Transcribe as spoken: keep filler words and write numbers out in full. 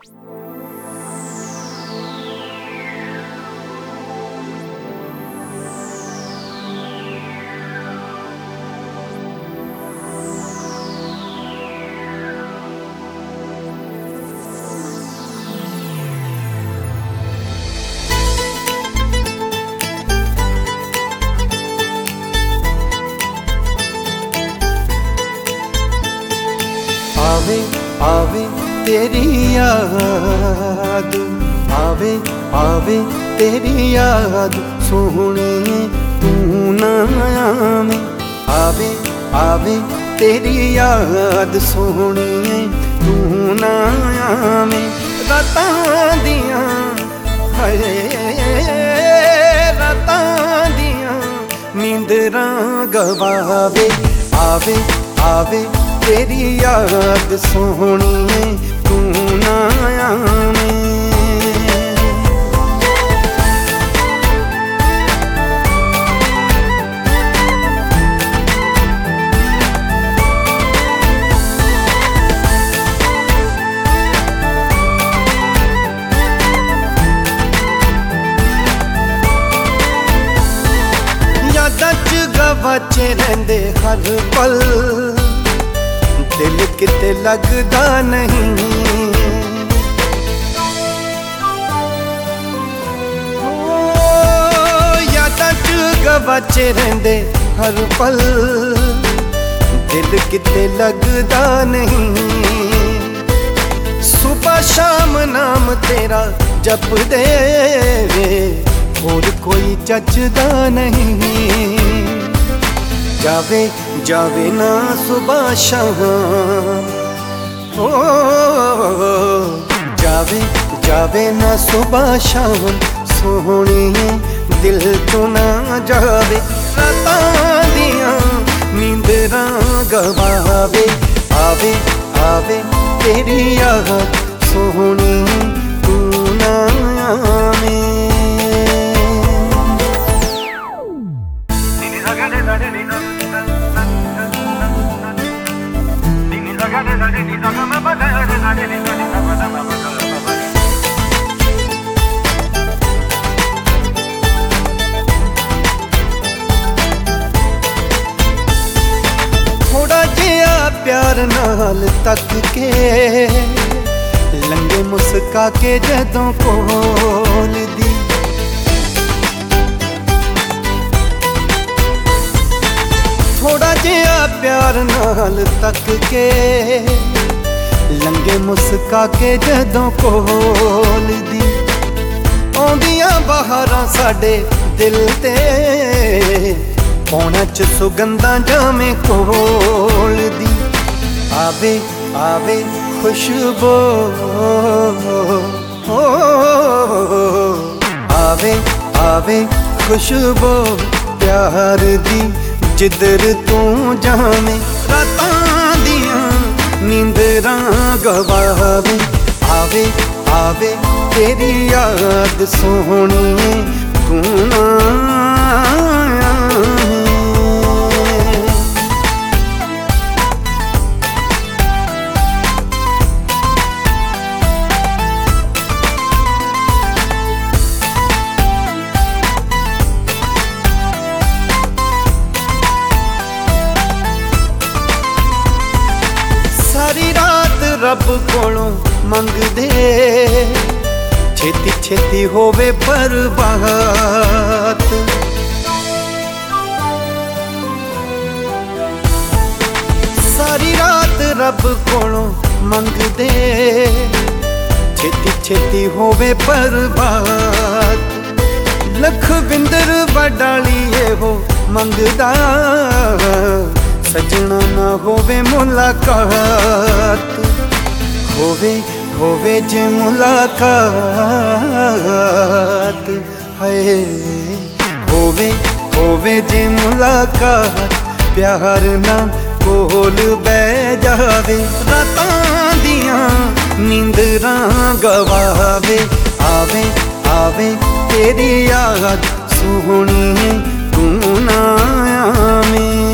आवे आवे तेरी याद, आवे आवे तेरी याद सोहणे तू ना आवे। आवे आवे तेरी याद सोहणे तू ना आवे। रातां दियां हाय रातां दियां नींदरां गवावे। आवे आवे तेरी याद सोहणी तू ना आवे। यादां च गवाचे रहिंदे हर पल, दिल किते लगदा नहीं। यादां च गवाचे रहिंदे हर पल, दिल किते लगदा नहीं। सुबह शाम नाम तेरा जपदे, होर कोई जचदा नहीं। जावे जावे ना सुबह शाम, ओ जावे जावे ना सुबह शाम सोहणी दिल तो ना जावे। रातां दियां नींदरां गवावे। आवे आवे तेरी याद सोहणी तू ना आवे। थोड़ा जिहा प्यार नाल तक के लंगे मुस्का के जदों कोल दी। थोड़ा जिहा प्यार नाल तक के लंगे मुस्का के जदों कोल दी। आउंदियां बहारां साडे दिल ते पौना च सुगंधां जावें कोल दी। आवे आवे खुशबू हो, आवे आवे खुशबू प्यार दी जिधर तू जावें। रातां दियां नींदरां गवावे। आवे आवे तेरी याद सोहणी तू ना आवे। सारी रात रब कोलों मंगदे, छेती छेती होवे बर्बाद। सारी रात रब कोलों मंगदे, छेती छेती होवे बर्बाद। लखविंदर वडाली हो मंगदा, सजना ना होवे मुलाकात। होवे होवे जे मुलाकात है, होवे होवे जे मुलाकात प्यार ना कोल बह जावे। रातां दियां नींदरां गवावे। आवे आवे तेरी याद सोहणी तू ना आवे।